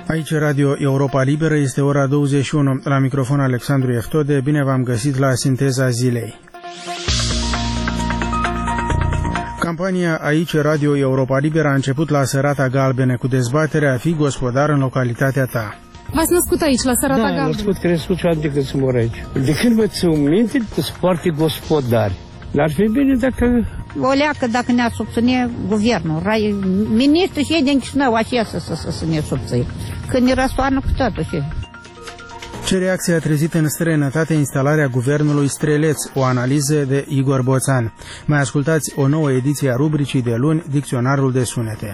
Aici Radio Europa Liberă, este ora 21. La microfon Alexandru Eftode, bine v-am găsit la Sinteza Zilei. Campania Aici Radio Europa Liberă a început la Sărata Galbene cu dezbaterea Fii gospodar în localitatea ta. V-ați născut aici, la Sărata Galbene? Da, născut, crescut și am decât să mor aici. De când vă țin minte, sunt foarte gospodari. Dar ar fi bine dacă... O leacă dacă ne-a subține guvernul, ministrul și ei din Chișinău, aceea să ne subține. Când ne răstoarnă cu totul și... Ce reacție a trezit în străinătate instalarea guvernului Streleț? O analiză de Igor Boțan. Mai ascultați o nouă ediție a rubricii de luni, Dicționarul de sunete.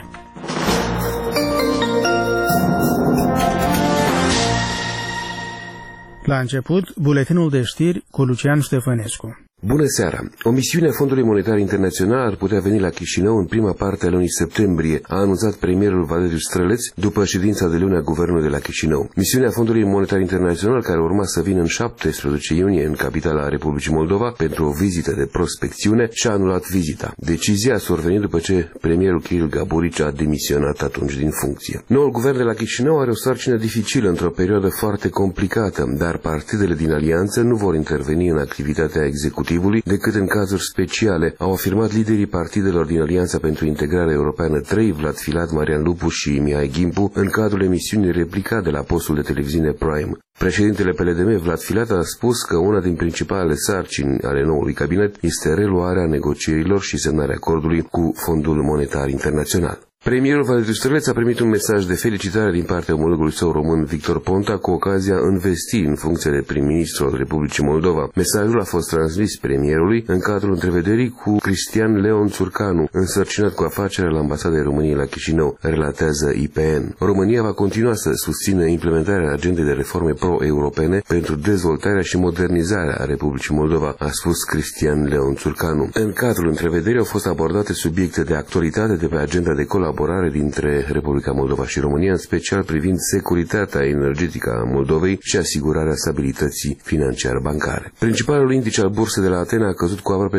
La început, buletinul de știri cu Lucian Ștefănescu. Bună seara! O misiune a Fondului Monetar Internațional ar putea veni la Chișinău în prima parte a lunii septembrie, a anunțat premierul Valeriu Străleț după ședința de luni a Guvernului de la Chișinău. Misiunea Fondului Monetar Internațional, care urma să vină în 17 iunie în capitala Republicii Moldova pentru o vizită de prospecțiune, și-a anulat vizita. Decizia a survenit după ce premierul Kiril Gaburici a demisionat atunci din funcție. Noul guvern de la Chișinău are o sarcină dificilă într-o perioadă foarte complicată, dar partidele din alianță nu vor interveni în activitatea executivă decât în cazuri speciale, au afirmat liderii partidelor din Alianța pentru Integrare Europeană 3, Vlad Filat, Marian Lupu și Mihai Ghimpu, în cadrul emisiunii Replica de la postul de televiziune Prime. Președintele PLDM, Vlad Filat, a spus că una din principalele sarcini ale noului cabinet este reluarea negocierilor și semnarea acordului cu Fondul Monetar Internațional. Premierul Valeriu Străleț a primit un mesaj de felicitare din partea omologului său român Victor Ponta cu ocazia învestirii în funcție de prim-ministru al Republicii Moldova. Mesajul a fost transmis premierului în cadrul întrevederii cu Cristian Leon Țurcanu, însărcinat cu afacerea la Ambasada României la Chișinău, relatează IPN. România va continua să susțină implementarea agendei de reforme pro-europene pentru dezvoltarea și modernizarea Republicii Moldova, a spus Cristian Leon Țurcanu. În cadrul întrevederii au fost abordate subiecte de actualitate de pe agenda de colaborare dintre Republica Moldova și România, în special privind securitatea energetică a Moldovei și asigurarea stabilității financiar-bancare. Principalul indice al bursei de la Atena a căzut cu aproape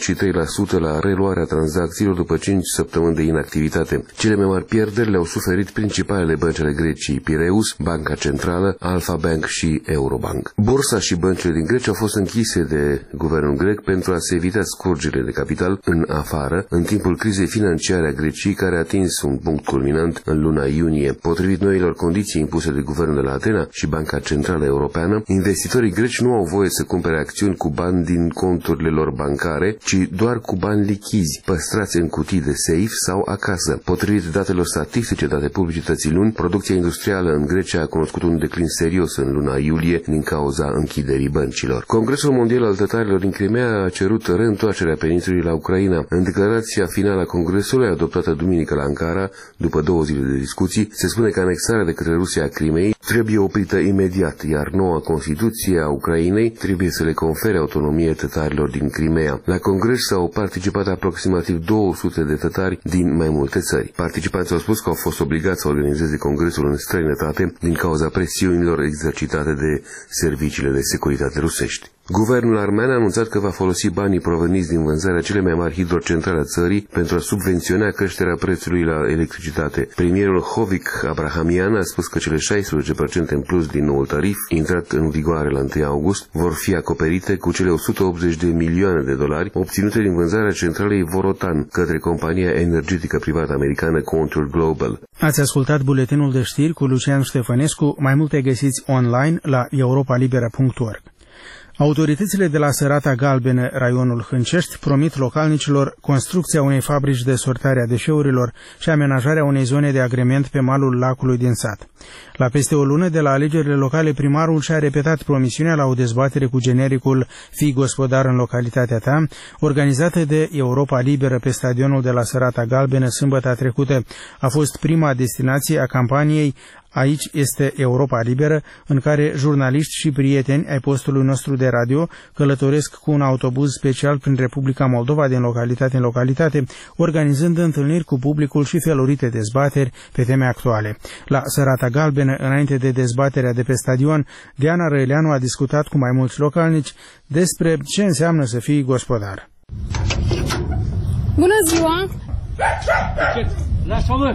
23% la reluarea tranzacțiilor după 5 săptămâni de inactivitate. Cele mai mari pierderi le-au suferit principalele bănci ale Greciei, Piraeus, Banca Centrală, Alpha Bank și Eurobank. Bursa și băncile din Grecia au fost închise de guvernul grec pentru a se evita scurgerile de capital în afară, în timpul crizei financiare a Greciei, care a atins un punct culminant în luna iunie. Potrivit noilor condiții impuse de guvernul de la Atena și Banca Centrală Europeană, investitorii greci nu au voie să cumpere acțiuni cu bani din conturile lor bancare, ci doar cu bani lichizi, păstrați în cutii de safe sau acasă. Potrivit datelor statistice date publicității luni, producția industrială în Grecia a cunoscut un declin serios în luna iulie din cauza închiderii băncilor. Congresul Mondial al Tătarilor din Crimea a cerut reîntoarcerea peninsulei la Ucraina. În declarația finală a Congresului, adoptată duminică la Ankara, după 2 zile de discuții, se spune că anexarea de către Rusia a Crimei trebuie oprită imediat, iar noua Constituție a Ucrainei trebuie să le confere autonomie tătarilor din Crimea. La congres s-au participat aproximativ 200 de tătari din mai multe țări. Participanții au spus că au fost obligați să organizeze congresul în străinătate din cauza presiunilor exercitate de serviciile de securitate rusești. Guvernul armean a anunțat că va folosi banii proveniți din vânzarea cele mai mari hidrocentrale a țării pentru a subvenționa creșterea prețului la electricitate. Premierul Hovik Abrahamian a spus că cele 16% în plus din noul tarif, intrat în vigoare la 1 august, vor fi acoperite cu cele 180 de milioane de dolari obținute din vânzarea centralei Vorotan către compania energetică privată americană Contour Global. Ați ascultat buletinul de știri cu Lucian Ștefănescu. Mai multe găsiți online la europalibera.org. Autoritățile de la Sărata Galbene, raionul Hâncești, promit localnicilor construcția unei fabrici de sortare a deșeurilor și amenajarea unei zone de agrement pe malul lacului din sat. La peste o lună de la alegerile locale, primarul și-a repetat promisiunea la o dezbatere cu genericul Fii gospodar în localitatea ta, organizată de Europa Liberă pe stadionul de la Sărata Galbene sâmbătă trecută. A fost prima destinație a campaniei Aici este Europa Liberă, în care jurnaliști și prieteni ai postului nostru de radio călătoresc cu un autobuz special prin Republica Moldova din localitate în localitate, organizând întâlniri cu publicul și felurite dezbateri pe teme actuale. La Sărata Galbenă, înainte de dezbaterea de pe stadion, Diana Răileanu a discutat cu mai mulți localnici despre ce înseamnă să fii gospodar. Bună ziua!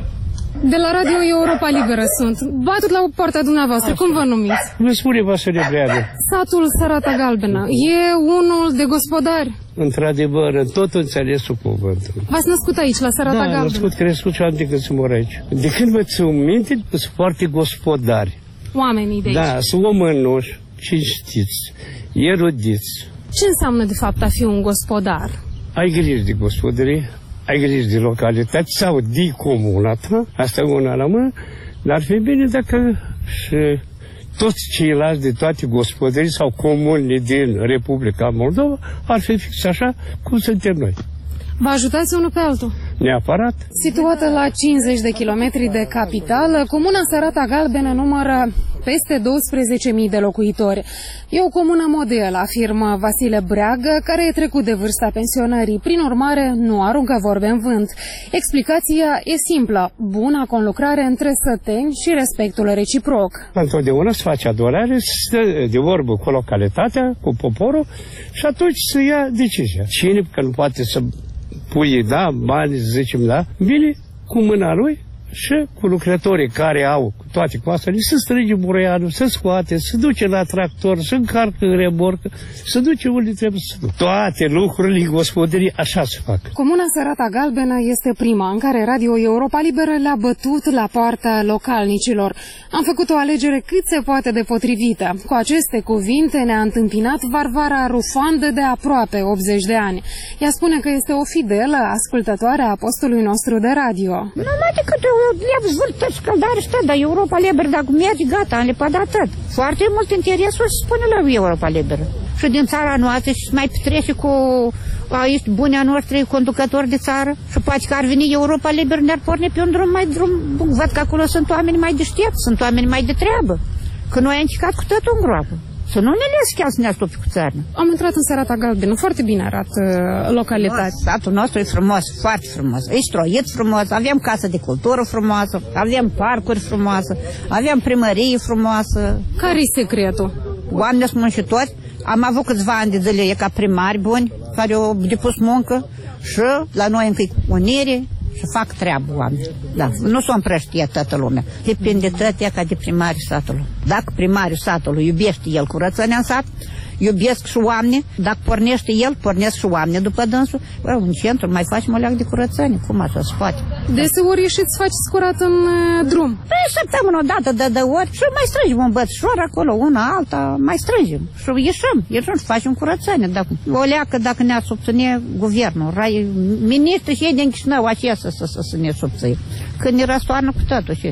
De la Radio Europa Liberă sunt. Batut la poarta dumneavoastră. Cum vă numiți? Nu spune Vasile Breagă. Satul Sărata Galbenă e unul de gospodari. Într-adevăr, în tot înțelesul cuvântului. V-ați născut aici, la Sărata Galbenă? Da, născut, crescut și am de când să mor aici. De când mă țin minte, sunt foarte gospodari. Oamenii de aici. Da, sunt omănoși, cinstiți, erudiți. Ce înseamnă, de fapt, a fi un gospodar? Ai grijă de gospodărie, ai grijă de localitate sau de comuna ta, asta e una la mână, dar ar fi bine dacă și toți ceilalți de toate gospodării sau comunile din Republica Moldova ar fi fix așa cum suntem noi. Vă ajutați unul pe altul? Neapărat. Situată la 50 de kilometri de capitală, comuna Sărata Galbenă numără peste 12.000 de locuitori. E o comună model, afirmă Vasile Breagă, care e trecut de vârsta pensionării. Prin urmare, nu aruncă vorbe în vânt. Explicația e simplă: buna conlucrare între săteni și respectul reciproc. Întotdeauna se face adorare, se stă de vorbă cu localitatea, cu poporul și atunci se ia decizia. Cine că nu poate să pui, da, bani, să zicem, da, bine, cu mâna lui și cu lucrătorii care au toate cu astea, se strânge bureianul, se scoate, se duce la tractor, se încarcă în remorcă, se duce unde trebuie să se ducă. Toate lucrurile în gospodării așa se fac. Comuna Sărata Galbenă este prima în care Radio Europa Liberă le-a bătut la poarta localnicilor. Am făcut o alegere cât se poate de potrivită. Cu aceste cuvinte ne-a întâmpinat Varvara Rufandă, de aproape 80 de ani. Ea spune că este o fidelă ascultătoare a postului nostru de radio. Numai decât le-am zvârtat scăldare și tot, dar Europa Liberă, dacă merge, gata, am lepat atât. Foarte mult interesul se spune la Europa Liberă. Și din țara noastră și mai petrece cu aici bunea noștri conducători de țară și poate că ar veni Europa Liberă, ne-ar porni pe un drum mai drum. Văd că acolo sunt oameni mai deștepți, sunt oameni mai de treabă. Că noi am încercat cu totul în groapă. Să nu ne lăs chiar să ne astupi cu țară. Am intrat în Sărata Galbenă, foarte bine arată localitatea. Satul nostru e frumos, foarte frumos. E stroit frumos, avem casă de cultură frumoasă, avem parcuri frumoase, avem primărie frumoasă. Care-i secretul? Oamenii sunt muncitori. Am avut câțiva ani de zile ca primari buni, care au depus muncă și la noi încă unire și fac treabă oameni. Da, nu s-o împrăștie toată lumea. Depinde toate ca de primarul satului. Dacă primarul satului iubește el curățenia în sat, iubesc și oameni, dacă pornește el, pornesc și oameni după dânsul. În centru mai facem o leac de curățenie, cum așa se poate? Deseori ieșiți să faceți curat în drum. Păi săptămână o dată de ori și mai strângem un bățșor acolo, una alta, mai strângem. Și ieșim și facem curățenie. O leacă dacă ne-ar subține guvernul, ministrul și ei din Chișinău aceea să ne subține. Când ne răstoarnă cu totul și...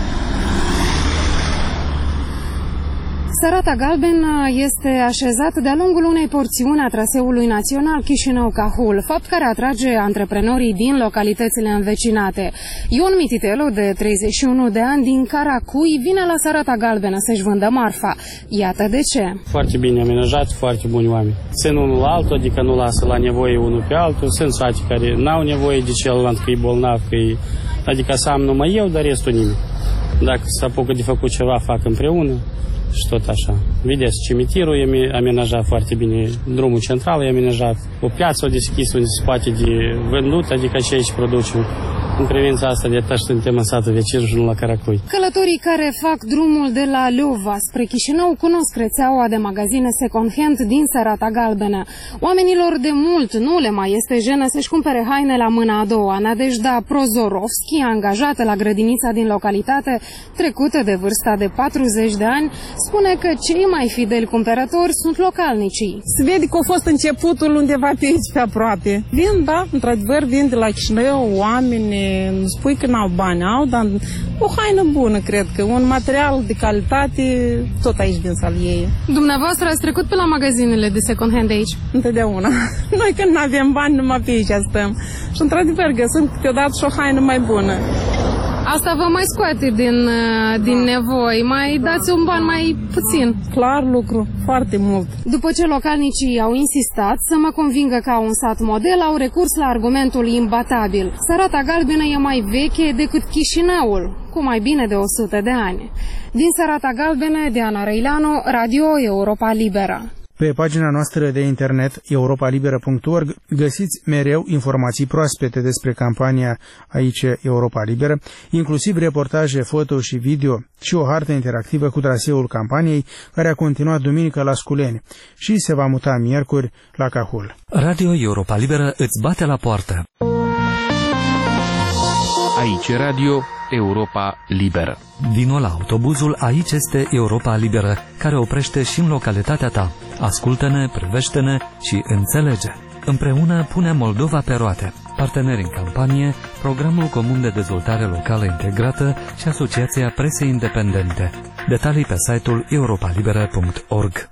Sărata Galbenă este așezată de-a lungul unei porțiuni a traseului național Chișinău-Cahul, fapt care atrage antreprenorii din localitățile învecinate. Ion Mititelu, de 31 de ani, din Caracui, vine la Sărata Galbenă să-și vândă marfa. Iată de ce. Foarte bine amenajat, foarte buni oameni. Țin unul la altul, adică nu lasă la nevoie unul pe altul. Sunt sate care n-au nevoie de celălalt, că e bolnav, adică să am numai eu, dar restul nimeni. Dacă se apucă de făcut ceva, fac împreună. Și tot așa. Vedeți, cimitirul e amenajat foarte bine, drumul central e amenajat, o piață o deschis unde se poate de vândut, adică și aici producem. În privința asta de atât suntem în satul vecin și nu la Caracui. Călătorii care fac drumul de la Leova spre Chișinău cunosc rețeaua de magazine second-hand din Sărata Galbenă. Oamenilor de mult nu le mai este jenă să-și cumpere haine la mâna a doua. Nadejda Prozorovski, angajată la grădinița din localitate, trecută de vârsta de 40 de ani, spune că cei mai fideli cumpărători sunt localnicii. Se vede că a fost începutul undeva pe aici, pe aproape. Vin, da, într-adevăr, vin de la Chișinău oameni. Spui că n-au bani, au, dar o haină bună, cred că, un material de calitate, tot aici vin să-l iei. Dumneavoastră ați trecut pe la magazinele de second-hand de aici? Întotdeauna. Noi când nu avem bani, numai pe aici stăm. Și într-adevăr găsim câteodată și o haină mai bună. Asta vă mai scoate din nevoi, mai dați un ban mai puțin. Clar lucru, foarte mult. După ce localnicii au insistat să mă convingă că au un sat model, au recurs la argumentul imbatabil. Sărata Galbenă e mai veche decât Chișinăul, cu mai bine de 100 de ani. Din Sărata Galbenă, Diana Răileanu, Radio Europa Liberă. Pe pagina noastră de internet europalibera.org găsiți mereu informații proaspete despre campania Aici Europa Liberă, inclusiv reportaje foto și video și o hartă interactivă cu traseul campaniei, care a continuat duminică la Sculeni și se va muta miercuri la Cahul. Radio Europa Liberă îți bate la poartă. Aici Radio Europa Liberă. Vino la autobuzul Aici este Europa Liberă, care oprește și în localitatea ta. Ascultă-ne, privește-ne și înțelege. Împreună punem Moldova pe roate. Parteneri în campanie, Programul Comun de Dezvoltare Locală Integrată și Asociația Presei Independente. Detalii pe site-ul europalibera.org.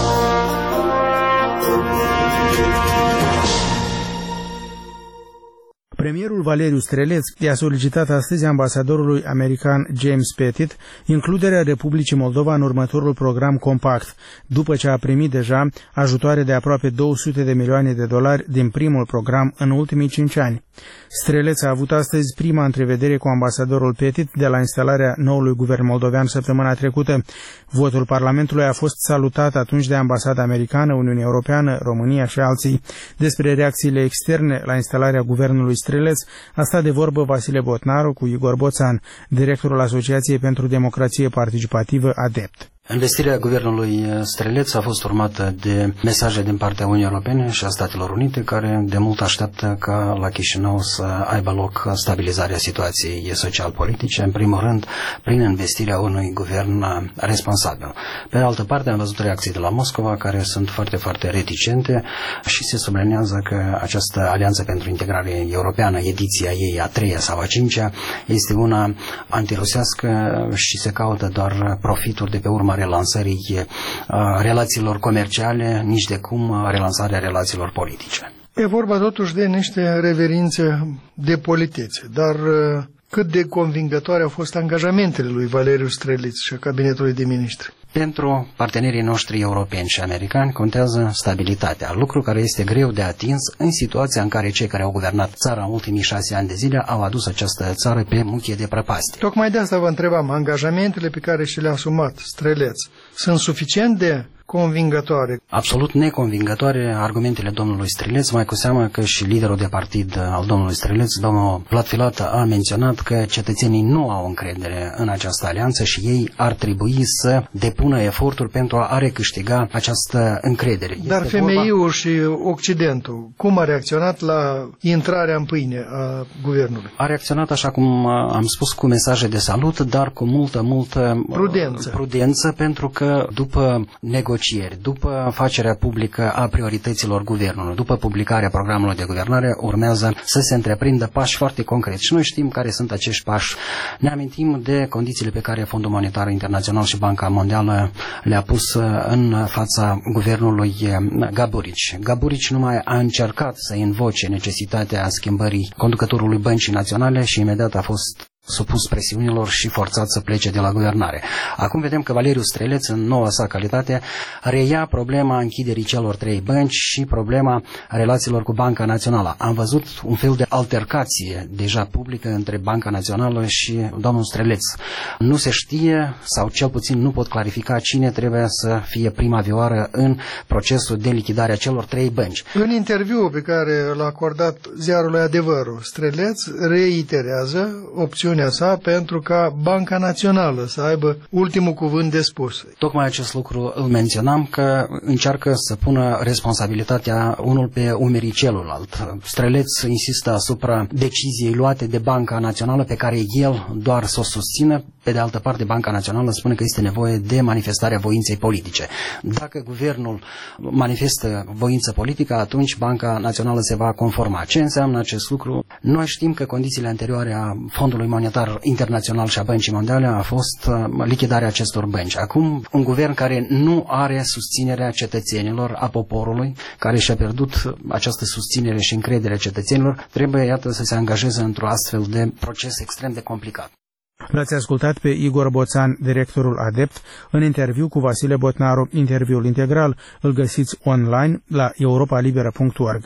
Premierul Valeriu Streleț i-a solicitat astăzi ambasadorului american James Pettit includerea Republicii Moldova în următorul program compact, după ce a primit deja ajutoare de aproape 200 de milioane de dolari din primul program în ultimii 5 ani. Streleț a avut astăzi prima întrevedere cu ambasadorul Pettit de la instalarea noului guvern moldovean săptămâna trecută. Votul Parlamentului a fost salutat atunci de Ambasada Americană, Uniunea Europeană, România și alții. Despre reacțiile externe la instalarea guvernului Streleț a stat de vorbă Vasile Botnaru cu Igor Boțan, directorul Asociației pentru Democrație Participativă ADEPT. Investirea guvernului Streleț a fost urmată de mesaje din partea Uniunii Europene și a Statelor Unite, care de mult așteaptă ca la Chișinău să aibă loc stabilizarea situației social-politice, în primul rând prin investirea unui guvern responsabil. Pe de altă parte, am văzut reacții de la Moscova care sunt foarte, foarte reticente și se subliniază că această Alianță pentru Integrare Europeană, ediția ei a 3-a sau a 5-a, este una antirusească și se caută doar profituri de pe urma relansării relațiilor comerciale, nici de cum relansarea relațiilor politice. E vorba totuși de niște reverințe de politețe, dar cât de convingătoare au fost angajamentele lui Valeriu Streleț și a cabinetului de miniștri? Pentru partenerii noștri europeni și americani contează stabilitatea, lucru care este greu de atins în situația în care cei care au guvernat țara în ultimii 6 ani de zile au adus această țară pe muchie de prăpastie. Tocmai de asta vă întrebam, angajamentele pe care și le-a asumat Streleț sunt suficient de convingătoare? Absolut neconvingătoare argumentele domnului Streleț, mai cu seamă că și liderul de partid al domnului Streleț, domnul Vlad Filat, a menționat că cetățenii nu au încredere în această alianță și ei ar trebui să depună eforturi pentru a recâștiga această încredere. Dar FMI-ul și Occidentul, cum a reacționat la intrarea în pâine a guvernului? A reacționat, așa cum am spus, cu mesaje de salut, dar cu multă prudență, pentru că după negocieri, după facerea publică a priorităților guvernului, după publicarea programului de guvernare, urmează să se întreprindă pași foarte concreți. Și noi știm care sunt acești pași. Ne amintim de condițiile pe care Fondul Monetar Internațional și Banca Mondială le-a pus în fața guvernului Gaburici. Gaburici numai a încercat să invoce necesitatea schimbării conducătorului Băncii Naționale și imediat a fost supus presiunilor și forțat să plece de la guvernare. Acum vedem că Valeriu Streleț, în noua sa calitate, reia problema închiderii celor 3 bănci și problema relațiilor cu Banca Națională. Am văzut un fel de altercație deja publică între Banca Națională și domnul Streleț. Nu se știe, sau cel puțin nu pot clarifica cine trebuie să fie prima vioară în procesul de lichidare a celor 3 bănci. În interviul pe care l-a acordat ziarului Adevărul, Streleț reiterează opțiunea sa pentru ca Banca Națională să aibă ultimul cuvânt de spus. Tocmai acest lucru îl menționam, că încearcă să pună responsabilitatea unul pe umerii celuilalt. Streleț insistă asupra deciziei luate de Banca Națională, pe care el doar să o susțină. Pe de altă parte, Banca Națională spune că este nevoie de manifestarea voinței politice. Dacă guvernul manifestă voință politică, atunci Banca Națională se va conforma. Ce înseamnă acest lucru? Noi știm că condițiile anterioare a Fondului Monetar Internațional și a Băncii Mondiale a fost lichidarea acestor bănci. Acum, un guvern care nu are susținerea cetățenilor, a poporului, care și-a pierdut această susținere și încredere cetățenilor, trebuie, iată, să se angajeze într-un astfel de proces extrem de complicat. L-ați ascultat pe Igor Boțan, directorul ADEPT, în interviu cu Vasile Botnaru. Interviul integral îl găsiți online la europalibera.org.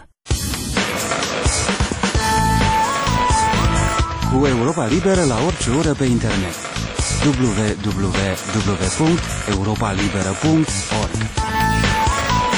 Cu Europa Liberă la orice oră pe internet. www.europalibera.org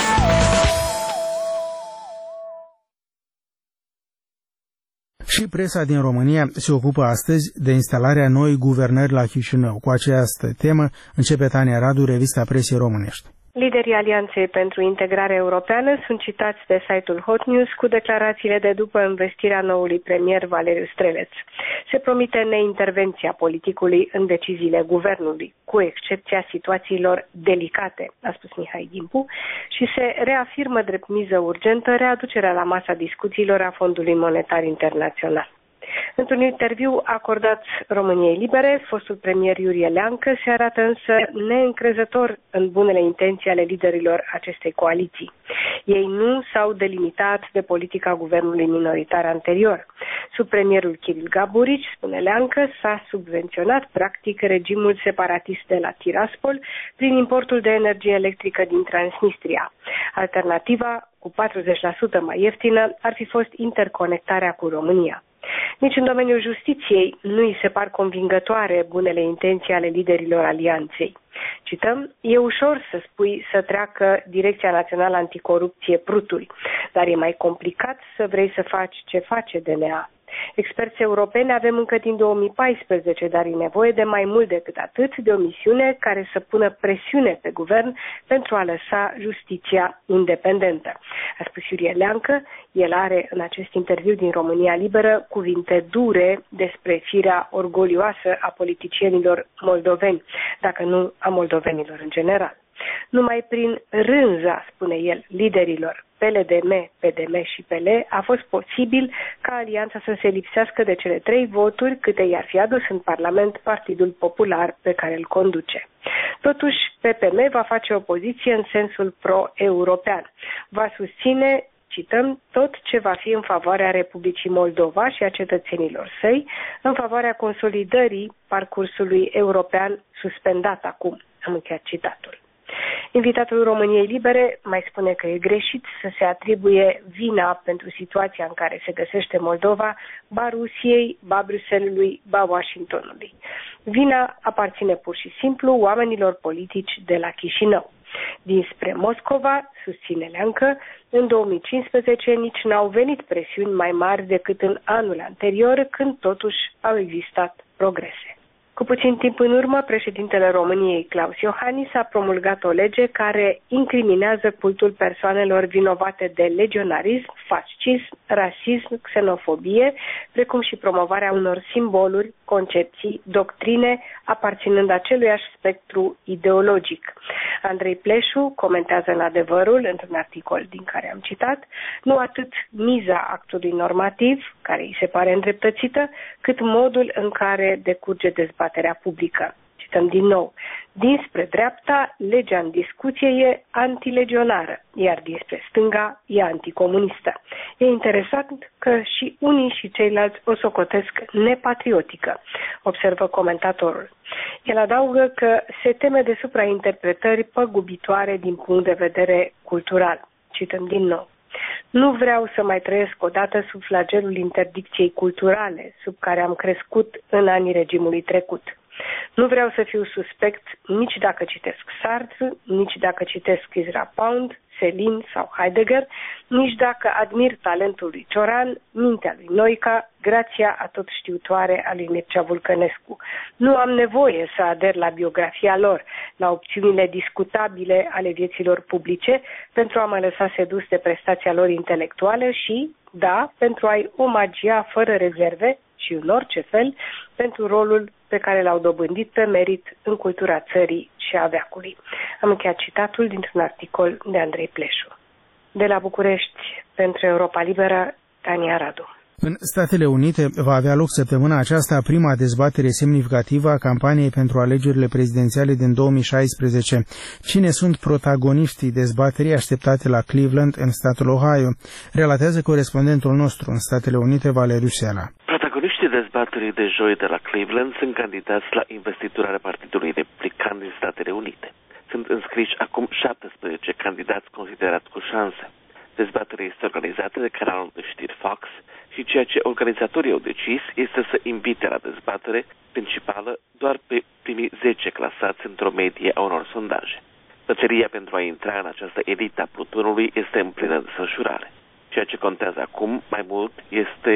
Și presa din România se ocupă astăzi de instalarea noii guvernări la Chișinău. Cu această temă începe Tania Radu, revista presei românești. Liderii Alianței pentru Integrare Europeană sunt citați de site-ul Hot News cu declarațiile de după învestirea noului premier Valeriu Streleț. Se promite neintervenția politicului în deciziile guvernului, cu excepția situațiilor delicate, a spus Mihai Gimpu, și se reafirmă drept miză urgentă readucerea la masa discuțiilor a Fondului Monetar Internațional. Într-un interviu acordat României Libere, fostul premier Iurie Leancă se arată însă neîncrezător în bunele intenții ale liderilor acestei coaliții. Ei nu s-au delimitat de politica guvernului minoritar anterior. Sub premierul Chiril Gaburici, spune Leancă, s-a subvenționat practic regimul separatist de la Tiraspol prin importul de energie electrică din Transnistria. Alternativa, cu 40% mai ieftină, ar fi fost interconectarea cu România. Nici în domeniul justiției nu îi se par convingătoare bunele intenții ale liderilor alianței. Cităm, e ușor să spui să treacă Direcția Națională Anticorupție pruturi, dar e mai complicat să vrei să faci ce face DNA. Experți europeni avem încă din 2014, dar e nevoie de mai mult decât atât, de o misiune care să pună presiune pe guvern pentru a lăsa justiția independentă. A spus Iurie Leancă, el are în acest interviu din România Liberă cuvinte dure despre firea orgolioasă a politicienilor moldoveni, dacă nu a moldovenilor în general. Numai prin rânza, spune el, liderilor PLDM, PDM și PL a fost posibil ca alianța să se lipsească de cele 3 voturi câte i-ar fi adus în Parlament Partidul Popular pe care îl conduce. Totuși, PPM va face opoziție în sensul pro-european. Va susține, cităm, tot ce va fi în favoarea Republicii Moldova și a cetățenilor săi, în favoarea consolidării parcursului european suspendat acum. Am încheiat citatul. Invitatul României Libere mai spune că e greșit să se atribuie vina pentru situația în care se găsește Moldova ba Rusiei, ba Bruxellesului, ba Washingtonului. Vina aparține pur și simplu oamenilor politici de la Chișinău. Dinspre Moscova, susține Leancă, în 2015 nici n-au venit presiuni mai mari decât în anul anterior, când totuși au existat progrese. Cu puțin timp în urmă, președintele României, Klaus Iohannis, a promulgat o lege care incriminează cultul persoanelor vinovate de legionarism, fascism, rasism, xenofobie, precum și promovarea unor simboluri, concepții, doctrine, aparținând aceluiași spectru ideologic. Andrei Pleșu comentează în Adevărul, într-un articol din care am citat, nu atât miza actului normativ, care îi se pare îndreptățită, cât modul în care decurge dezbaterea publică. Cităm din nou. Dinspre dreapta, legea în discuție e antilegionară, iar dinspre stânga e anticomunistă. E interesant că și unii și ceilalți o socotesc nepatriotică, observă comentatorul. El adaugă că se teme de suprainterpretări păgubitoare din punct de vedere cultural. Cităm din nou. Nu vreau să mai trăiesc odată sub flagelul interdicției culturale, sub care am crescut în anii regimului trecut. Nu vreau să fiu suspect nici dacă citesc Sartre, nici dacă citesc Ezra Pound, Selin sau Heidegger, nici dacă admir talentul lui Cioran, mintea lui Noica, grația atotștiutoare a lui Mircea Vulcănescu. Nu am nevoie să ader la biografia lor, la opțiunile discutabile ale vieților publice, pentru a mă lăsa sedus de prestația lor intelectuală și, da, pentru a-i omagia fără rezerve și în orice fel pentru rolul pe care l-au dobândit pe merit în cultura țării și a veacului. Am încheiat citatul dintr-un articol de Andrei Pleșu. De la București, pentru Europa Liberă, Tania Radu. În Statele Unite va avea loc săptămâna aceasta prima dezbatere semnificativă a campaniei pentru alegerile prezidențiale din 2016. Cine sunt protagoniștii dezbaterii așteptate la Cleveland, în statul Ohio? Relatează corespondentul nostru în Statele Unite, Valeriu Sela. Protagoniștii dezbaterii de joi de la Cleveland sunt candidați la investitura Partidului Republican din Statele Unite. Sunt înscriși acum 17 candidați considerați cu șanse. Dezbaterea este organizată de canalul de știri Fox și ceea ce organizatorii au decis este să invite la dezbatere principală doar pe primii 10 clasați într-o medie a unor sondaje. Bătălia pentru a intra în această elită a plutonului este în plină desfășurare. Ceea ce contează acum mai mult este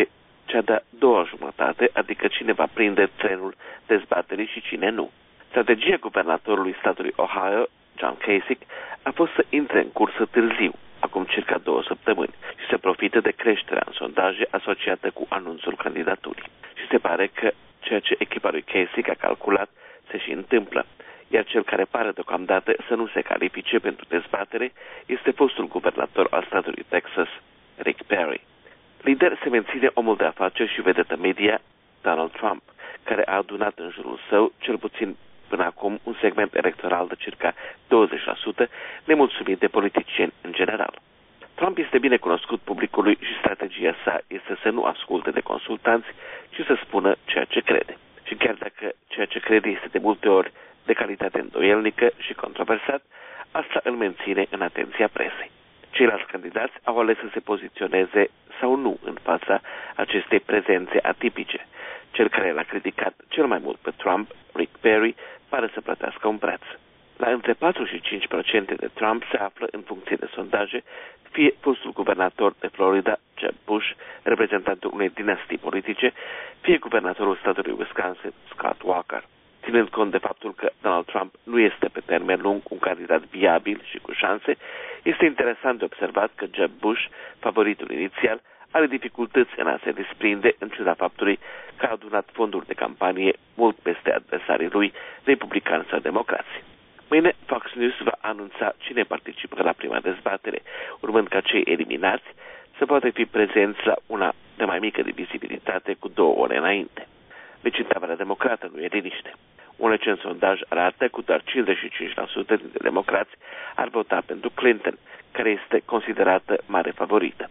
cea de-a doua jumătate, adică cine va prinde trenul dezbaterii și cine nu. Strategia guvernatorului statului Ohio, John Kasich, a fost să intre în cursă târziu, acum circa 2 săptămâni, și să profite de creșterea în sondaje asociată cu anunțul candidaturii. Și se pare că ceea ce echipa lui Kasich a calculat se și întâmplă, iar cel care pare deocamdată să nu se califice pentru dezbatere este fostul guvernator al statului Texas, Rick Perry. Lider se menține omul de afaceri și vedetă media, Donald Trump, care a adunat în jurul său, cel puțin până acum, un segment electoral de circa 20%, nemulțumit de politicieni în general. Trump este bine cunoscut publicului și strategia sa este să nu asculte de consultanți, ci să spună ceea ce crede. Și chiar dacă ceea ce crede este de multe ori de calitate îndoielnică și controversat, asta îl menține în atenția presei. Ceilalți candidați au ales să se poziționeze sau nu în fața acestei prezențe atipice. Cel care l-a criticat cel mai mult pe Trump, Rick Perry, pare să plătească un preț. La între 4 și 5% de Trump se află în funcție de sondaje, fie fostul guvernator de Florida, Jeb Bush, reprezentantul unei dinastii politice, fie guvernatorul statului Wisconsin, Scott Walker. Ținând cont de faptul că Donald Trump nu este pe termen lung un candidat viabil și cu șanse, este interesant de observat că Jeb Bush, favoritul inițial, are dificultăți în a se desprinde în ciuda faptului că a adunat fonduri de campanie mult peste adversarii lui, republicani sau democrați. Mâine, Fox News va anunța cine participă la prima dezbatere, urmând ca cei eliminați să poată fi prezenți la una de mai mică de vizibilitate cu 2 ore înainte. Deci, tabăra democrată nu e liniște. Un recent sondaj arată că doar 55% dintre democrați ar vota pentru Clinton, care este considerată mare favorită.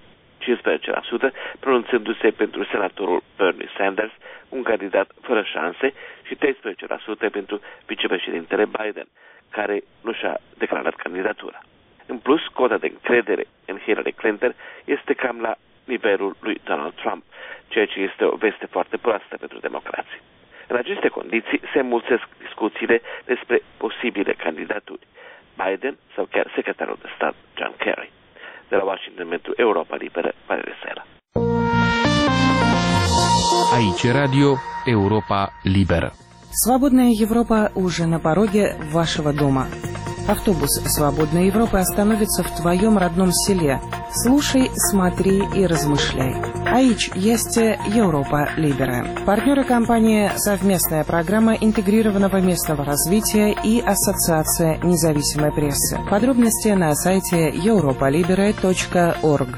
15% pronunțându-se pentru senatorul Bernie Sanders, un candidat fără șanse, și 13% pentru vicepreședintele Biden, care nu și-a declarat candidatura. În plus, cota de încredere în Hillary Clinton este cam la nivelul lui Donald Trump, ceea ce este o veste foarte proastă pentru democrații. În aceste condiții se înmulțesc discuțiile despre posibile candidaturi, Biden sau chiar secretarul de stat John Kerry. De la Washington pentru Europa Liberă, Valerie Sela. Aici Radio Europa Liberă. Свободная Европа уже на пороге вашего дома. Автобус «Свободной Европы» остановится в твоем родном селе. Слушай, смотри и размышляй. Aici este Europa Liberă. Партнеры компании «Совместная программа интегрированного местного развития» и Ассоциация независимой прессы. Подробности на сайте europalibera.org.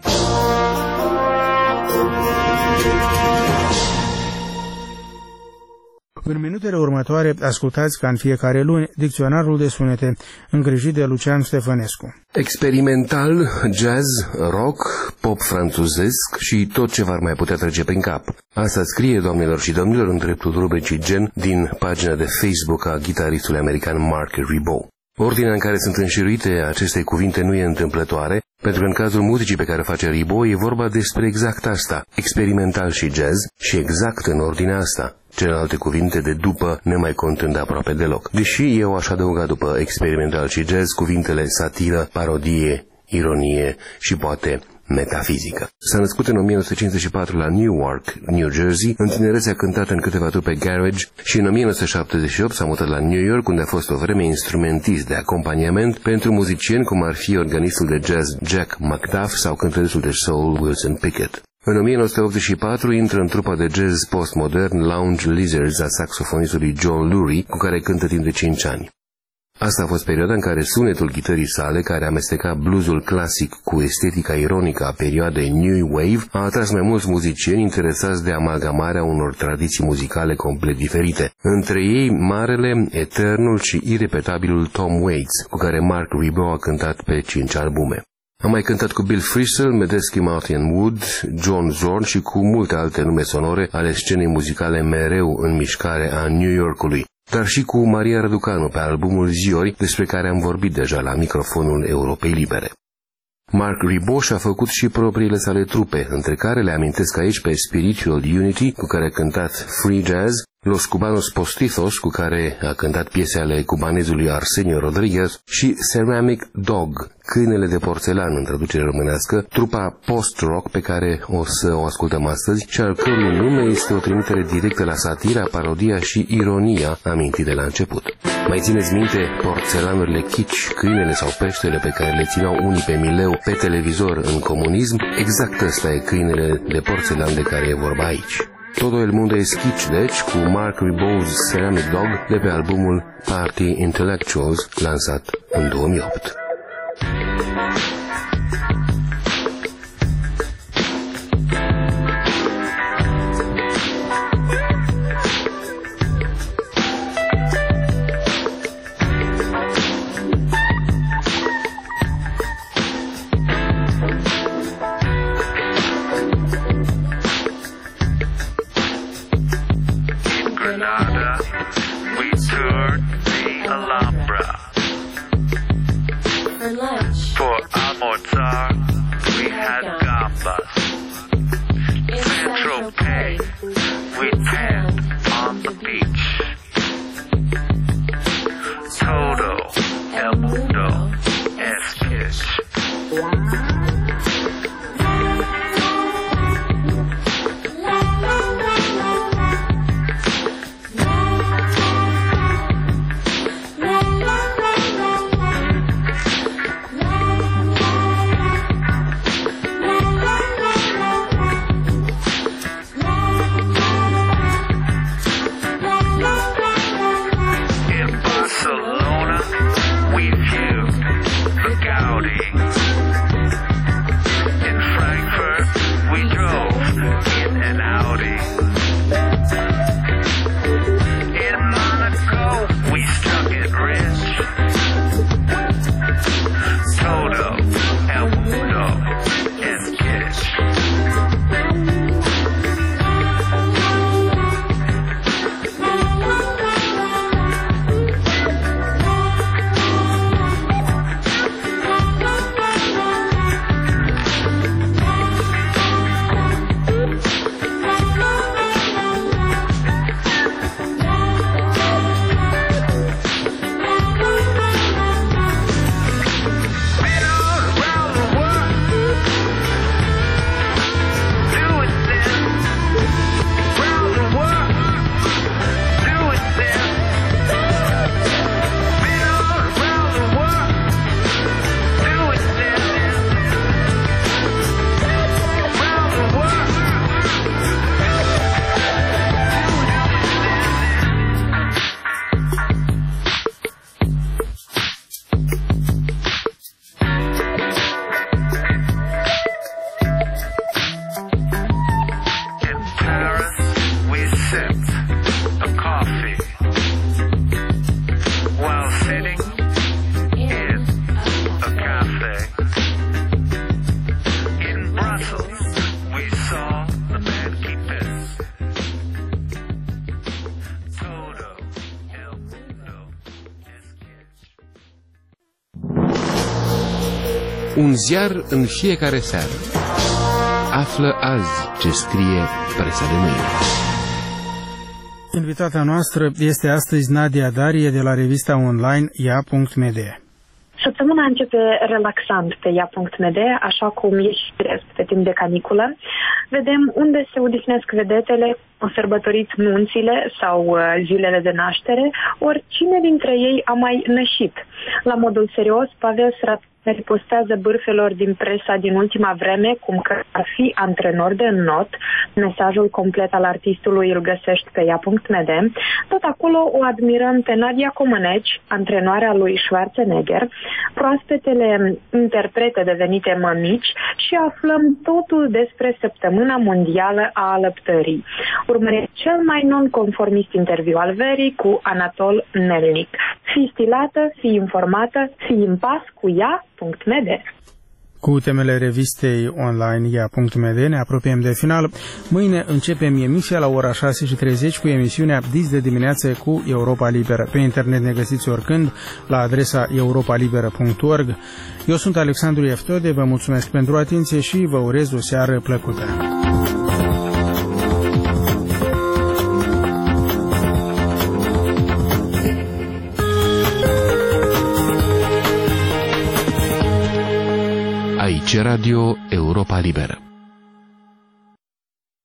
În minutele următoare ascultați ca în fiecare luni dicționarul de sunete îngrijit de Lucian Stefănescu. Experimental, jazz, rock, pop franțuzesc și tot ce v-ar mai putea trece prin cap. Asta scrie, doamnelor și domnilor, în dreptul rubricii Gen din pagina de Facebook a gitaristului american Mark Ribot. Ordinea în care sunt înșiruite aceste cuvinte nu e întâmplătoare, pentru că în cazul muzicii pe care o face Ribot e vorba despre exact asta, experimental și jazz, și exact în ordinea asta, celelalte cuvinte de după nemai contând aproape deloc. Deși eu aș adăuga după experimental și jazz cuvintele satiră, parodie, ironie și poate metafizică. S-a născut în 1954 la Newark, New Jersey, în tinerețe a cântat în câteva trupe garage și în 1978 s-a mutat la New York, unde a fost o vreme instrumentist de acompaniament pentru muzicieni cum ar fi organistul de jazz Jack McDuff sau cântărețul de soul Wilson Pickett. În 1984 intră în trupa de jazz postmodern Lounge Lizards a saxofonistului John Lurie, cu care cântă timp de 5 ani. Asta a fost perioada în care sunetul ghitării sale, care amesteca bluesul clasic cu estetica ironică a perioadei New Wave, a atras mai mulți muzicieni interesați de amalgamarea unor tradiții muzicale complet diferite. Între ei, marele, eternul și irepetabilul Tom Waits, cu care Mark Ribot a cântat pe 5 albume. A mai cântat cu Bill Frisell, Medeski Martin Wood, John Zorn și cu multe alte nume sonore ale scenei muzicale mereu în mișcare a New Yorkului, dar și cu Maria Răducanu pe albumul Ziori, despre care am vorbit deja la microfonul Europei Libere. Mark Ribot și-a făcut și propriile sale trupe, între care le amintesc aici pe Spiritual Unity, cu care a cântat free jazz, Los Cubanos Postizos, cu care a cântat piese ale cubanezului Arsenio Rodriguez, și Ceramic Dog, Câinele de porțelan în traducere românească, trupa post-rock pe care o să o ascultăm astăzi și al cărui nume este o trimitere directă la satira, parodia și ironia amintite la început. Mai țineți minte porțelanurile kitsch, câinele sau peștele pe care le țineau unii pe mileu pe televizor în comunism? Exact ăsta e câinele de porțelan de care e vorba aici. Todo el mundo es kitsch, deci, cu Mark Ribot's Ceramic Dog de pe albumul Party Intellectuals, lansat în 2008. Un ziar în fiecare seară. Află azi ce scrie presa de mâine. Invitata noastră este astăzi Nadia Darie de la revista online ia.md. Săptămâna începe relaxant pe ia.md, așa cum e și pe timp de caniculă. Vedem unde se odihnesc vedetele, au sărbătorit nunțile sau zilele de naștere, ori cine dintre ei a mai nășit. La modul serios, Pavel Sratner postează bârfelor din presa din ultima vreme, cum că ar fi antrenor de not. Mesajul complet al artistului îl găsești pe ia.md. Tot acolo o admirăm pe Nadia Comăneci, antrenoarea lui Schwarzenegger, proaspetele interprete devenite mămici și aflăm totul despre săptămâna mondială a alăptării. Urmărește cel mai non-conformist interviu al verii cu Anatol Melnic. Fii stilată, fii informată, fii în pas cu ia.md. Cu temele revistei online ia.md ne apropiem de final. Mâine începem emisia la ora 6:30 cu emisiunea Dis de dimineață cu Europa Liberă. Pe internet ne găsiți oricând la adresa europalibera.org. Eu sunt Alexandru Eftode, vă mulțumesc pentru atenție și vă urez o seară plăcută. Radio Europa Liberă.